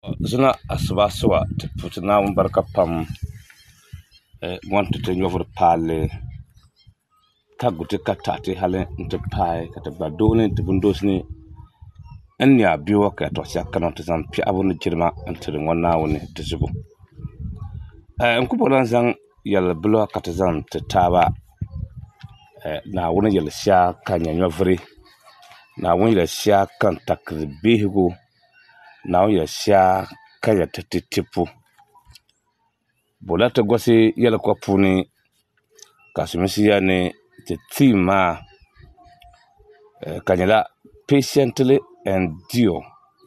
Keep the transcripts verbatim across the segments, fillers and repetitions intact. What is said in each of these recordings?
zina asiba suwa ti puti naawuni barika pam ŋɔnti ti nyɔvuri palli ka guti ka taɣati hali n ti paai ka ti gba dooni ti bindosi ni n nya biwa ka tɔɣa shɛli kana ti zaŋ piɛɣu ni jirima n tiri ŋɔ naawuni ti zubu n ku bɔra n zaŋ yɛli bila ka ti zaŋ ti taaba naawuni yɛli shɛli ka nya nyɔvuri naawuni yɛli shɛli ka n takiri beehigu naawuni yɛli shɛli ka nya ti ti tipu bola ti gɔsi yɛli kɔ puuni ka sumisi ya ni ti tii maa ka nyɛla patiently endure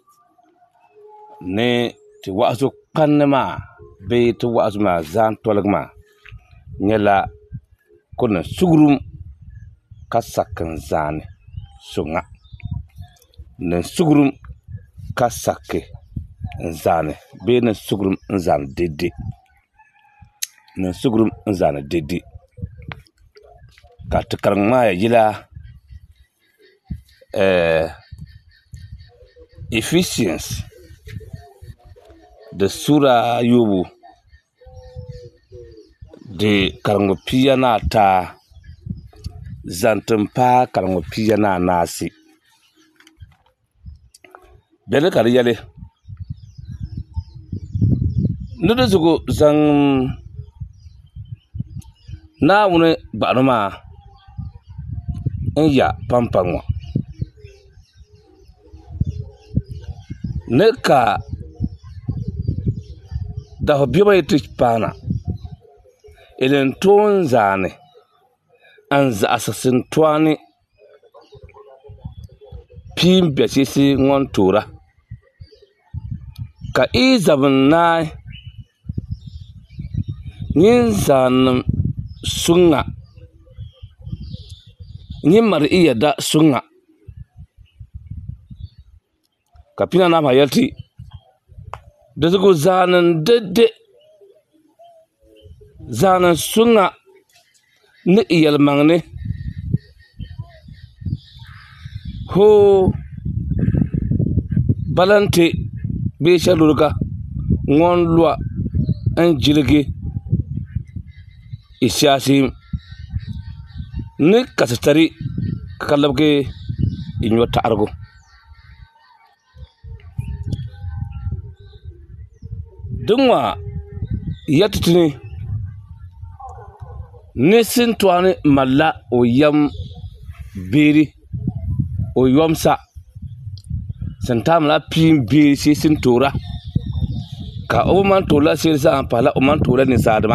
ni ti wa'azu kpanni maa bee ti wa'azu maa zaan tɔligi maa nyɛla ku ni sugurum ka sakin zaani suŋa ni sugurum ka saki n zaani bee ni sugurum n zaani dede ni sugurum n zaani dede ka ti kariŋ maa ya yila Ephesians di sura ayobu di kariŋmi pia ni ata zaŋ tin paai kariŋmi pia ni anaasi bɛli ka di yɛli ni di zuɣu zaŋ naawuni gbaɣano maa n ya pampa ŋɔ ni ka dahu biɛma yi ti paana ilin toon zaani an zaɣasi sintoani piin bɛchisi ŋɔn toora ka ii zabin naai nyin zaanim suŋa nyin mari iya da suŋa ka pina naa maa yɛli ti di zuɣu zaanin dede zaanin suŋa ni iyɛlimaŋni hoo balante bee shɛluriga ŋɔn lɔa n jiligi ishaasim ni ka ti tari ka labigi i nyɔ taɣarigu din ŋɔ yɛti ti ni ni sintoani malila o yɛm beeri o yɔmsa sintaami la piin beeri shee sin toora ka o man toorila shee zaa pahila o man toorila ninsaadima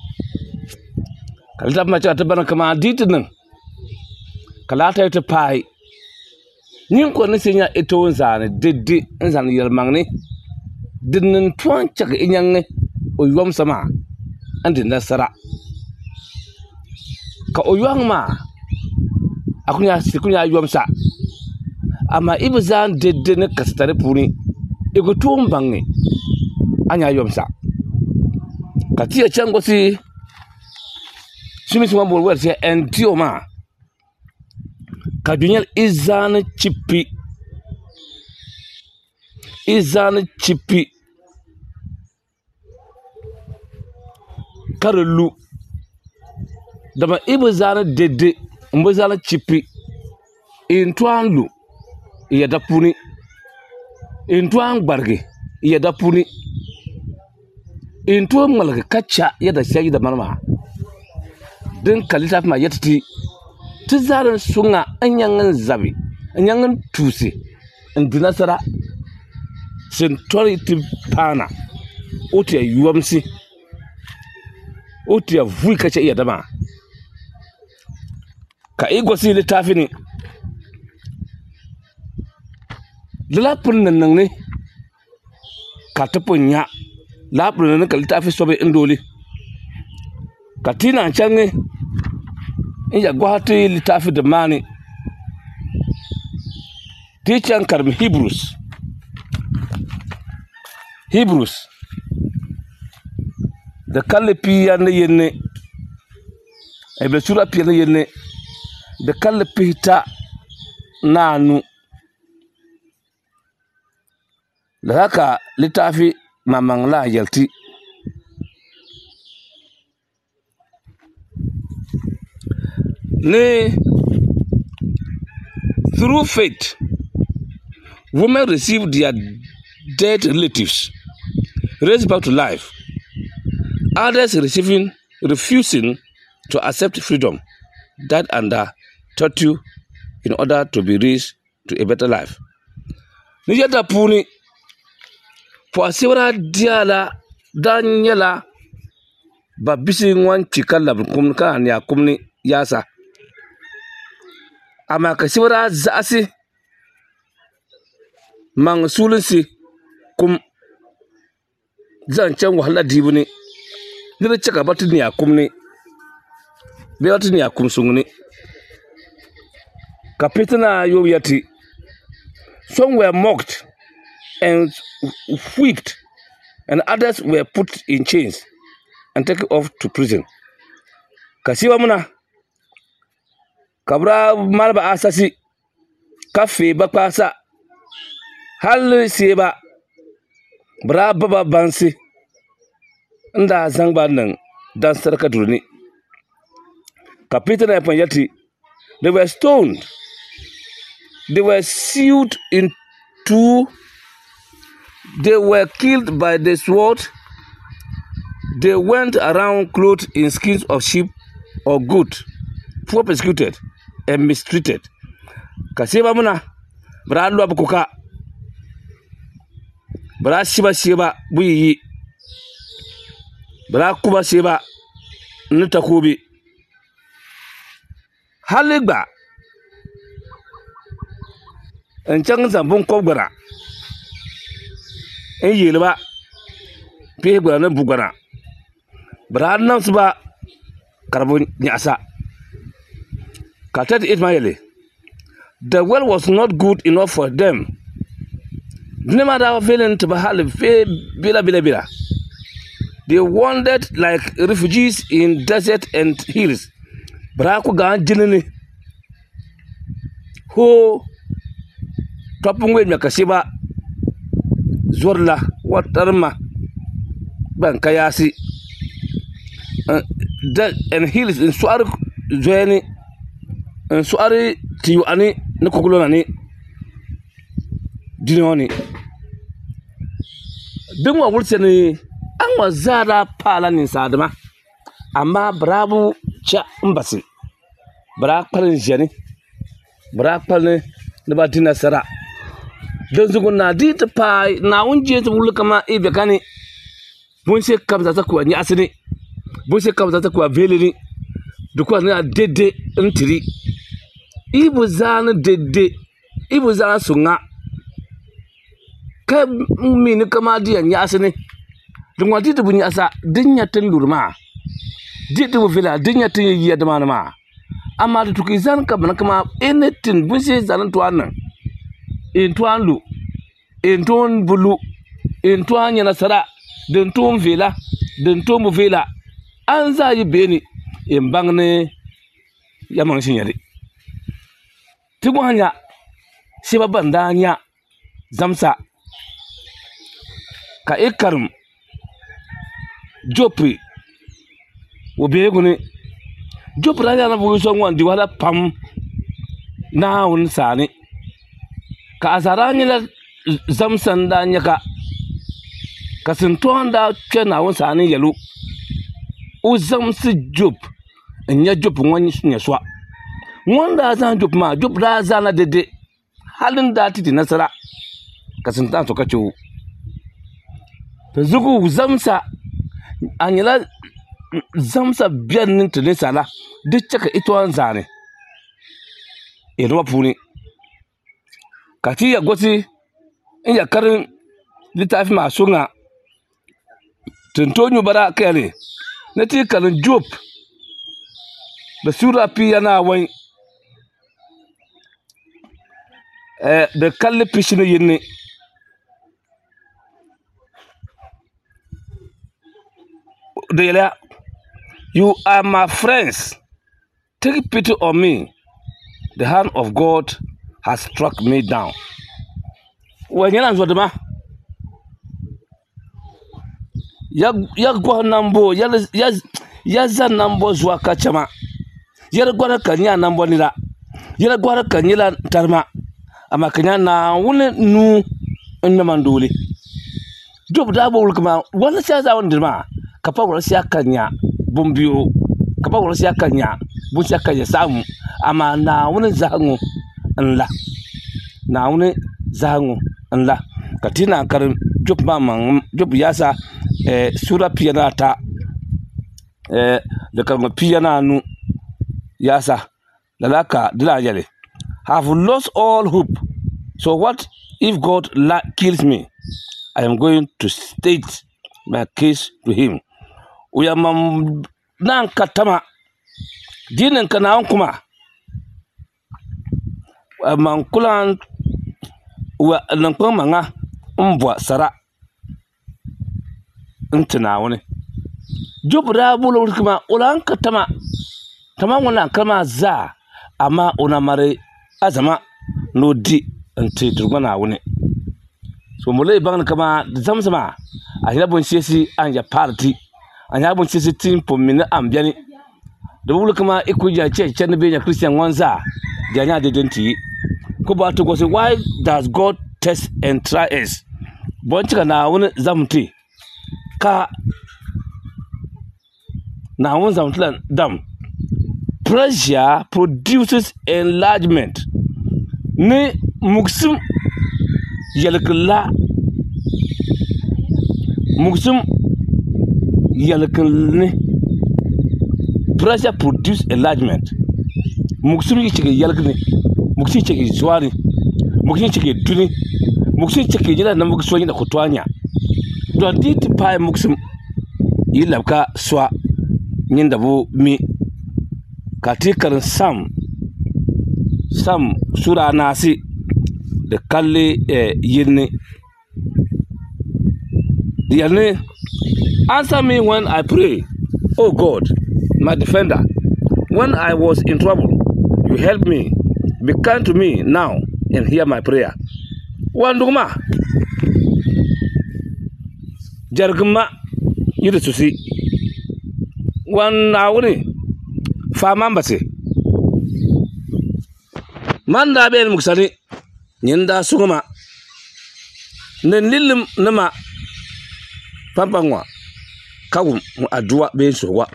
ka littafi maa chɛka ti bani kamaa diiti niŋ ka laata ti paai ninkɔr ni sai nya ito n zaani dede n zaani yɛlimaŋni din nin tɔn chɛki i nyaŋi o yɔmsa maa n di nasara ka o yɔŋ maa a ku nya yɔmsa amma i bi zaan dede ni ka ti tari puuni i ku toon baŋi a nya yɔmsa ka ti ya chaŋ gɔsi sumisi ŋɔ bɔli wɛli shɛli ɛndiyo maa ka du nyɛli i zaani chipi i zaani chipi ka di lu dama i bi zaani dede n bi zaani chipi in tɔan lu i yɛda puuni in tɔan gbarigi i yɛda puuni in tɔan ŋmaligi ka cha yɛda shɛli yida mani maa din ka littafi maa yɛti ti ti zaarin suŋa n nyaŋ n zabi n nyaŋ n tuusi n di nasara sin tɔri ti paana o ti ya yɔmsi o ti ya vui ka cha i yɛda maa ka i gɔsi littafi ni lala pun ni niŋni ka ti pun nya lala pun ni niŋ ka littafi sobi n dooli ka ti naan chaŋi n ya gɔha ti littafi di maani ti chaŋ karim Hebrews Hebrews di kalli pia ni yinni e be sura pia ni yinni di kalli pihita naanu da haka littafi mamangla yalti ne through faith women receive their dead relatives raised back to life, others receiving refusing to accept freedom, died under torture in order to be raised to a better life. Ni yada puni po asiwara diala danyela ba bisi ngwan chikala kum ka nya kumni yasa ama ka siwara zaasi mang sulunsi kum zan can wahala dibuni ni da cika batun ya kumni be batun ya kum sungni kapitana yoyati. Some were mocked and whipped, and others were put in chains and taken off to prison. Kasiwa muna kabra malba asasi kafe bakasa hal seba bra baba bansi nda zangba nan dan sarka durni. Kapitana yati, they were stoned. They were sewed in two. They were killed by the sword. They went around clothed in skins of sheep or goat, poor persecuted and mistreated. Kasiba muna, bra lwa bukuka, bra shiba shiba buyi, bra kuba shiba nutakubi. Haligba. En chang zambon ko gbara en yelba pe gbara na bugara bra nan suba karbon nyasa katat it mayele. The well was not good enough for them. No matter feeling to bahal fe bila bila bila. They wandered like refugees in desert and hills. Bra ko ga jinini ho topun wen kasiba zorla watarma ban kayasi that and hills in suar joeni in suari tiyu ani ne kokulo ni dinoni bin wa wulseni an wazara pala nin sadama amma bravo cha mbasi bra palin jeni bra palin ne ba dinasara don zugu na di ta pa na unje ta wulu kama ibe kani bun se kabza ta kuwa ni asini bun se kabza ta kuwa velini dukuwa na dede ntiri ibu zana dede ibu zana sunga ka mi ni kama di ni asini dungwa di ta bun asa dinya tin lurma di ta vela dinya tin yi da ma amma da tuki zan ka bana kama anything bun se zanan to annan in tuan lu in tuan bulu in tuan yana sara den tuan vela den tuan vela an za yi beni in bangne ya man shin yare tigo hanya shi babban danya zamsa ka ikarum jopi wo be gune jopra ya na bu so ngwan di wala pam na won sani ka azarani la zamsan da nyaka ka sinton da kena won sani yalu u zamsi job nya job ngwan nya swa wanda zan job ma job da zana dede halin da titi nasara ka sintan to kace zugu zamsa anyala zamsa biyan nin tuni sala duk caka ito an zane inuwa funi kati ya gwasi in ya karin littafi masu nga tuntonyu bara kere na ti karin job da sura fi yana wani da kalli fishini yin ne da yala you are my friends. Take pity on me. The hand of God has struck me down. When you're not ya ya gwa nambo ya ya ya za nambo zuwa kachama ya gwara kanya nambo nira ya gwara kanyila tarma ama kanya na wune nu nnamanduli job dabo wulkama wala sha za wondirma kapa wala sha kanya bumbiyo kapa wala sha kanya bun sha kanya samu ama na wune zahangu nla na wune zahangu nla katina karin job mamang job yasa eh sura piyana ta eh da kalma piyana nu yasa lalaka dila yale have lost all hope. So what if God la kills me? I am going to state my case to him. Uya mam nan katama dinin kana kuma man kulan wa nan kuma nga mbwa sara ntana wani jubra bulu kuma ulan katama tama wannan kama za amma una mare azama no di nti durgana wani so mulai ban kama zamzama a ina bun sisi an ya party an ya bun sisi team po min ambiani da bulu kama ikuja che che ne benya Christian wanza da nya de denti ko ba to go say why does God test and try us bon cika na wani zamti ka na wani zamtlan dam. Pressure produces enlargement. Ne muksum yalkala muksum yalkalne pressure produce enlargement. Muksum yichike yalkne muksum yichike zwari muksum yichike duni muksum yichike jira na muksum yina kutwanya do dit pa muksum yilabka swa nyinda bu mi katikar sam sam sura nasi da kalle yirni yirni answer me when I pray, oh God, my defender. When I was in trouble, you helped me. Be kind to me now and hear my prayer. Wanduma jargma yiri susi wan awuni faman base manda ben muksani nyinda suguma nen lilim nama pampangwa kawum adua ben sowa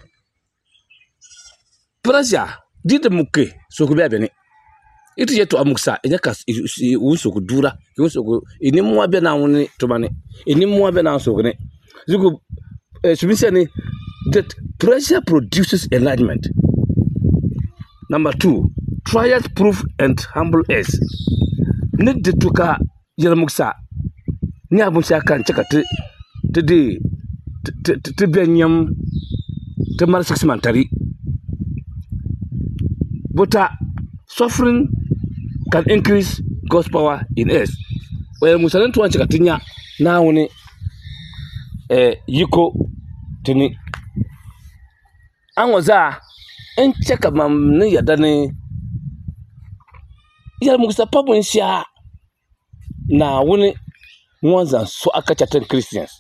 prasya dite mukke sokube abene itu yeto amuksa enyaka usuku dura usuku ini muwa be na woni tomane ini muwa be na sokune zuku subisiani that pressure produces enlargement. Number two, trials prove and humble us. Need the tuka yelmuksa. Ni abunsa kan chaka te te de te benyam te mar six mantari. But uh, suffering can increase God's power in us. Well, musalan tuan chaka tinya na woni eh yiko tini anwaza en cheka mam ne yadane yar mugsa pabun sha na woni mwanza so aka chatan Christians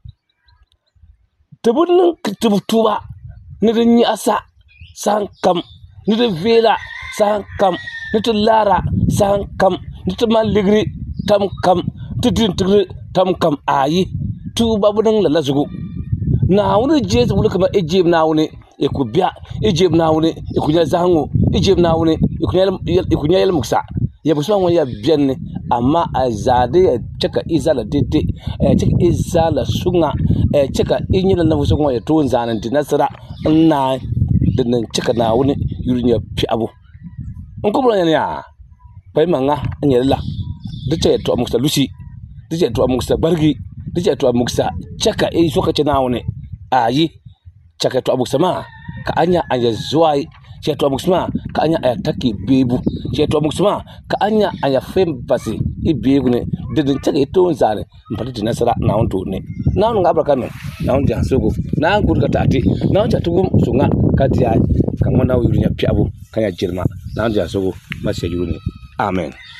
tebun tuba ne ni asa san kam ne de vela san kam ne to lara san kam ne to maligri tam kam tudin tudin tam kam ayi tuba budan lalazugo na woni jesu wuli kama ejib na woni ekubia ejib na woni ekunya zango ejib na woni ekunya ekunya yel muksa ya buswa woni ya bienne amma azade ya cheka izala dede ya cheka izala sunga ya cheka inyila na buso woni to nzanan dinasara na dinnan cheka na woni yurinya pi abu onko ya ya bai manga anyela dace to muksa lusi dace to muksa bargi dace to muksa cheka e soka cina woni ayi chaka to abuksama ka anya anya zuwai che to abuksama ka anya aya taki bebu che to abuksama ka anya aya fem basi i bebu ne dedin chaka to nzare mpati nasara na onto ne na on ngabra kame na on jasogo na an kurka tati na on chatugum sunga katiya kan wanda wuri nya piabu kan ya jirma na on jasogo mashe jurune amen.